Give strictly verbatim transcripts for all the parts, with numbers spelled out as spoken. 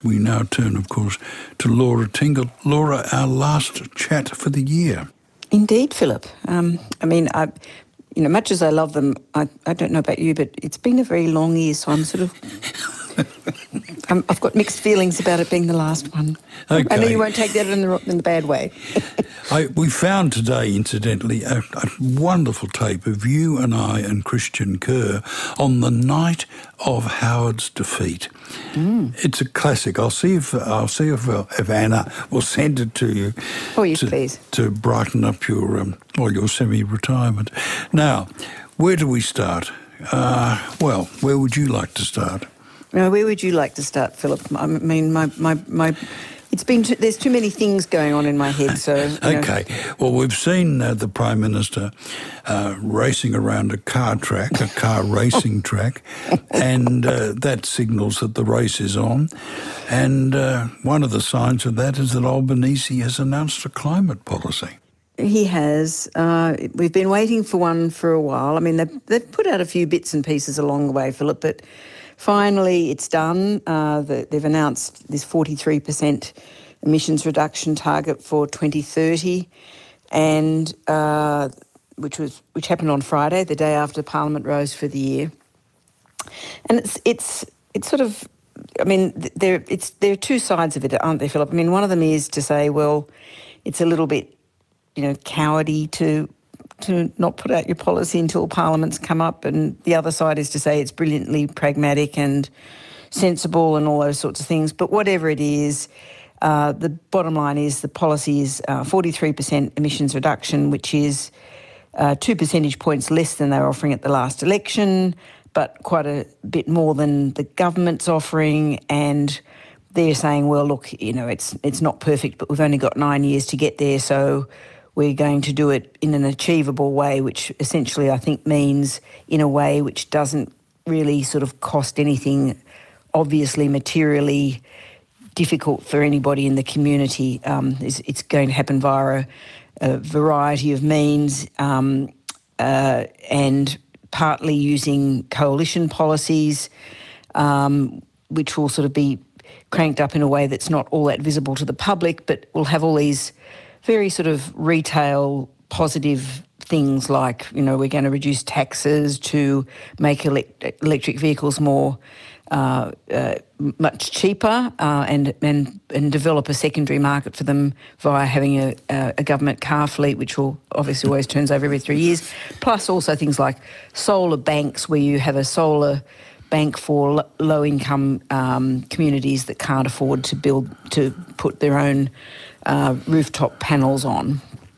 We now turn, of course, to Laura Tingle. Laura, our last chat for the year. Indeed, Philip. Um, I mean, I, you know, much as I love them, I, I don't know about you, but it's been a very long year, so I'm sort of... um, I've got mixed feelings about it being the last one. Okay. I know you won't take that in the, in the bad way. I, we found today, incidentally, a, a wonderful tape of you and I and Christian Kerr on the night of Howard's defeat. Mm. It's a classic. I'll see if I'll see if, uh, if Anna will send it to you. Oh, yes, to, please. To brighten up your um, well, your semi-retirement. Now, where do we start? Uh, well, where would you like to start? Now, where would you like to start, Philip? I mean, my my my. It's been too, there's too many things going on in my head, so... You okay. know. Well, we've seen uh, the Prime Minister uh, racing around a car track, a car racing track, and uh, that signals that the race is on. And uh, one of the signs of that is that Albanese has announced a climate policy. He has. Uh, we've been waiting for one for a while. I mean, they've, they've put out a few bits and pieces along the way, Philip, but... Finally, it's done. Uh, the, they've announced this forty-three percent emissions reduction target for twenty thirty, and uh, which was which happened on Friday, the day after Parliament rose for the year. And it's it's it's sort of, I mean, there it's there are two sides of it, aren't there, Philip? I mean, one of them is to say, well, it's a little bit, you know, cowardy to. to not put out your policy until Parliament's come up, and the other side is to say it's brilliantly pragmatic and sensible and all those sorts of things. But whatever it is, uh, the bottom line is the policy is uh, forty-three percent emissions reduction, which is uh, two percentage points less than they were offering at the last election, but quite a bit more than the government's offering. And they're saying, well, look, you know, it's it's not perfect, but we've only got nine years to get there, so we're going to do it in an achievable way, which essentially I think means in a way which doesn't really sort of cost anything obviously materially difficult for anybody in the community. Um, it's, it's going to happen via a, a variety of means um, uh, and partly using coalition policies, um, which will sort of be cranked up in a way that's not all that visible to the public, but will have all these very sort of retail positive things like, you know, we're going to reduce taxes to make elect- electric vehicles more uh, uh, much cheaper uh, and, and and develop a secondary market for them via having a, a government car fleet, which will obviously always turns over every three years, plus also things like solar banks where you have a solar bank for l- low-income um, communities that can't afford to build, to put their own Uh, rooftop panels on.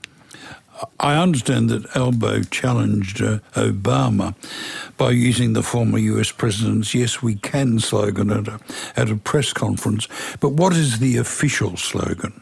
I understand that Albo challenged uh, Obama by using the former U S president's "Yes, we can" slogan at a, at a press conference. But what is the official slogan?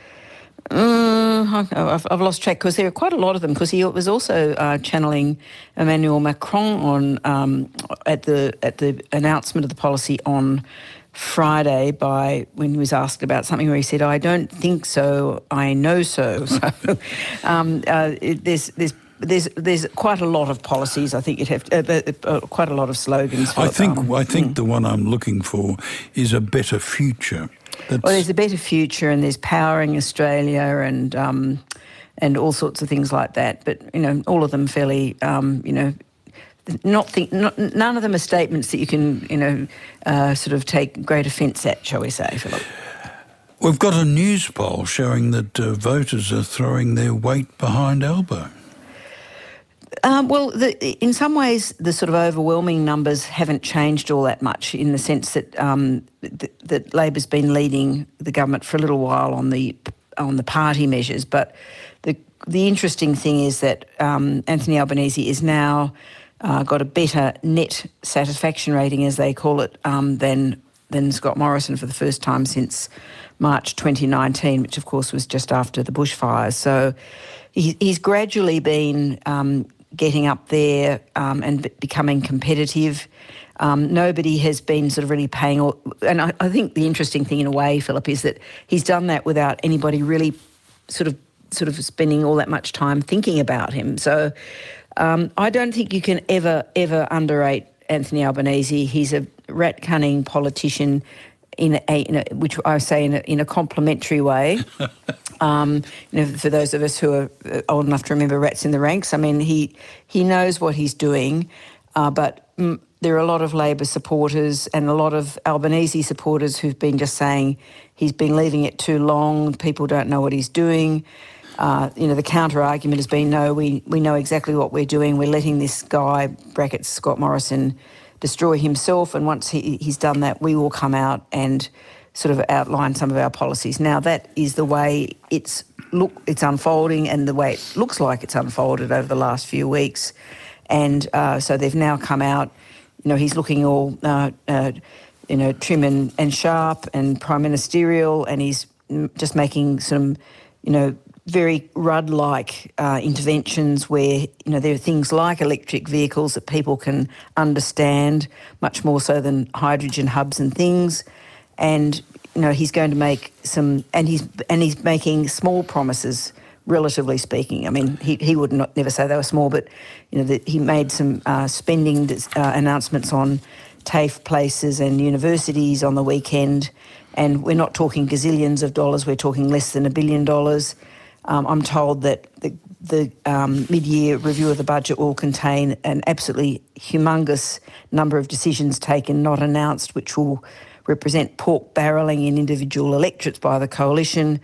Uh, I've, I've lost track because there are quite a lot of them, because he was also uh, channeling Emmanuel Macron on um, at the at the announcement of the policy on Friday by when he was asked about something where he said, "I don't think so, I know so." So um, uh, it, there's there's there's there's quite a lot of policies. I think you'd have to, uh, uh, quite a lot of slogans. I think um, I think mm. the one I'm looking for is a better future. That's... Well, there's a better future, and there's powering Australia, and um, and all sorts of things like that. But you know, all of them fairly, um, you know. Not think, not, none of them are statements that you can, you know, uh, sort of take great offence at, shall we say, Philip? We've got a news poll showing that uh, voters are throwing their weight behind Albo. Um, well, the, in some ways, the sort of overwhelming numbers haven't changed all that much, in the sense that um, th- that Labor's been leading the government for a little while on the on the party measures. But the the interesting thing is that um, Anthony Albanese is now Uh, got a better net satisfaction rating, as they call it, um, than than Scott Morrison for the first time since March twenty nineteen, which of course was just after the bushfires. So he, he's gradually been um, getting up there um, and b- becoming competitive. Um, nobody has been sort of really paying, all, and I, I think the interesting thing in a way, Philip, is that he's done that without anybody really sort of sort of spending all that much time thinking about him. So Um, I don't think you can ever, ever underrate Anthony Albanese. He's a rat-cunning politician. in a, in a which I say in a, in a complimentary way. Um, you know, for those of us who are old enough to remember Rats in the Ranks, I mean, he he knows what he's doing, uh, but mm, there are a lot of Labor supporters and a lot of Albanese supporters who've been just saying he's been leaving it too long, people don't know what he's doing. Uh, you know, the counter-argument has been, no, we, we know exactly what we're doing, we're letting this guy, brackets Scott Morrison, destroy himself, and once he, he's done that, we will come out and sort of outline some of our policies. Now, that is the way it's look it's unfolding and the way it looks like it's unfolded over the last few weeks. And uh, so they've now come out, you know, he's looking all, uh, uh, you know, trim and, and sharp and prime ministerial, and he's just making some, you know, very Rudd-like uh, interventions where, you know, there are things like electric vehicles that people can understand, much more so than hydrogen hubs and things. And, you know, he's going to make some, and he's and he's making small promises, relatively speaking. I mean, he, he would not never say they were small, but, you know, the, he made some uh, spending uh, announcements on TAFE places and universities on the weekend, and we're not talking gazillions of dollars, we're talking less than a billion dollars. Um, I'm told that the, the um, mid-year review of the budget will contain an absolutely humongous number of decisions taken, not announced, which will represent pork barrelling in individual electorates by the coalition.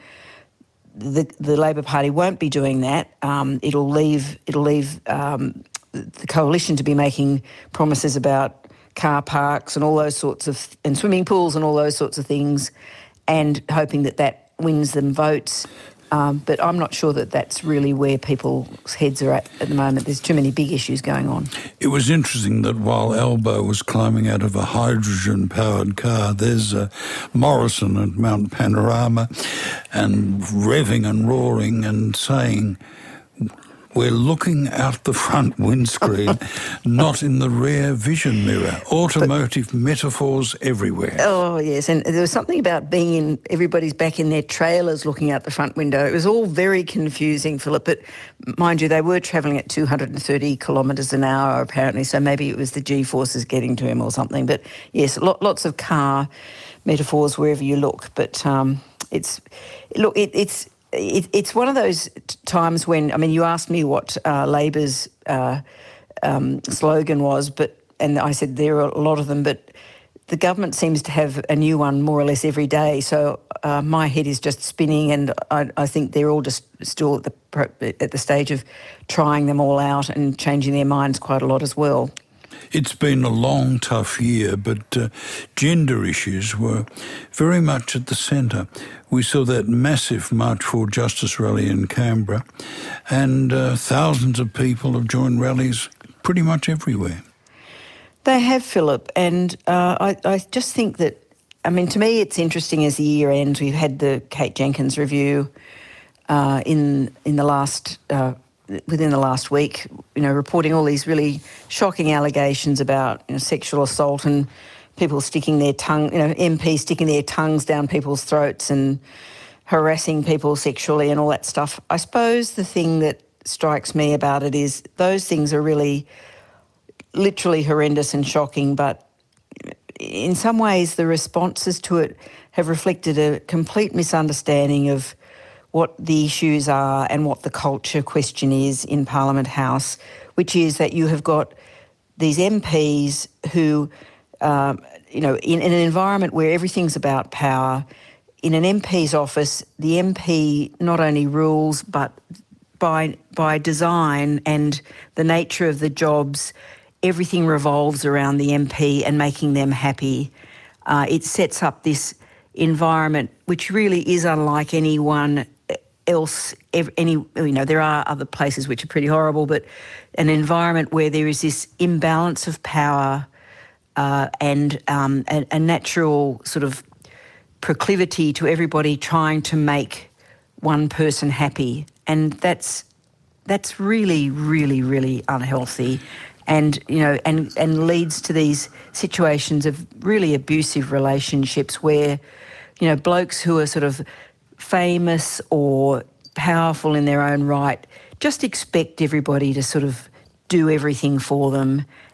The, the Labor Party won't be doing that. Um, it'll leave it'll leave um, the coalition to be making promises about car parks and all those sorts of, and swimming pools and all those sorts of things, and hoping that that wins them votes. Um, but I'm not sure that that's really where people's heads are at at the moment. There's too many big issues going on. It was interesting that while Albo was climbing out of a hydrogen-powered car, there's uh, Morrison at Mount Panorama and revving and roaring and saying, we're looking out the front windscreen, not in the rear vision mirror. Automotive but, metaphors everywhere. Oh, yes, and there was something about being in, everybody's back in their trailers looking out the front window. It was all very confusing, Philip, but mind you, they were travelling at two hundred thirty kilometres an hour apparently, so maybe it was the G-forces getting to him or something. But yes, lots of car metaphors wherever you look. But um, it's, look, it, it's... It, it's one of those t- times when, I mean, you asked me what uh, Labor's uh, um, slogan was, but and I said there are a lot of them, but the government seems to have a new one more or less every day. So uh, my head is just spinning, and I, I think they're all just still at the at the stage of trying them all out and changing their minds quite a lot as well. It's been a long, tough year, but uh, gender issues were very much at the centre. We saw that massive March for Justice rally in Canberra, and uh, thousands of people have joined rallies pretty much everywhere. They have, Philip, and uh, I, I just think that, I mean, to me it's interesting as the year ends. We've had the Kate Jenkins review uh, in in the last uh within the last week, you know, reporting all these really shocking allegations about, you know, sexual assault and people sticking their tongue, you know, M Ps sticking their tongues down people's throats and harassing people sexually and all that stuff. I suppose the thing that strikes me about it is those things are really literally horrendous and shocking, but in some ways the responses to it have reflected a complete misunderstanding of what the issues are and what the culture question is in Parliament House, which is that you have got these M Ps who, um, you know, in, in an environment where everything's about power, in an M P's office, the M P not only rules, but by by design and the nature of the jobs, everything revolves around the M P and making them happy. Uh, it sets up this environment which really is unlike anyone else, any, you know, there are other places which are pretty horrible, but an environment where there is this imbalance of power uh, and um, a, a natural sort of proclivity to everybody trying to make one person happy. And that's that's really, really, really unhealthy, and, you know, and, and leads to these situations of really abusive relationships where, you know, blokes who are sort of famous or powerful in their own right just expect everybody to sort of do everything for them,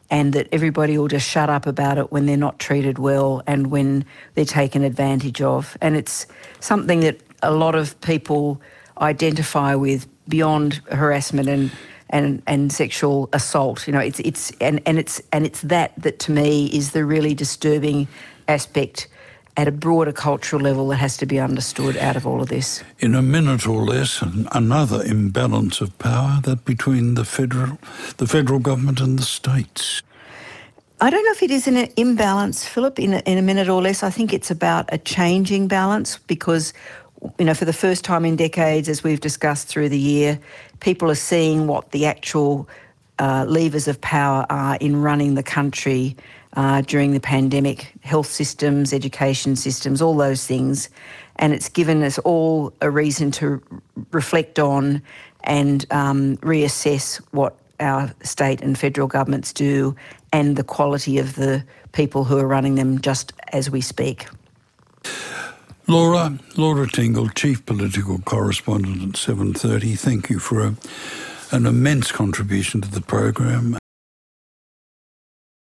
and that everybody will just shut up about it when they're not treated well and when they're taken advantage of. And it's something that a lot of people identify with beyond harassment and and, and sexual assault. You know, it's it's and, and it's and it's that that to me is the really disturbing aspect at a broader cultural level that has to be understood out of all of this. In a minute or less, another imbalance of power, that between the federal, the federal government and the states. I don't know if it is an imbalance, Philip, in a, in a minute or less. I think it's about a changing balance because, you know, for the first time in decades, as we've discussed through the year, people are seeing what the actual uh, levers of power are in running the country uh, during the pandemic, health systems, education systems, all those things. And it's given us all a reason to reflect on and um, reassess what our state and federal governments do and the quality of the people who are running them just as we speak. Laura, Laura Tingle, Chief Political Correspondent at seven thirty, thank you for a, an immense contribution to the program.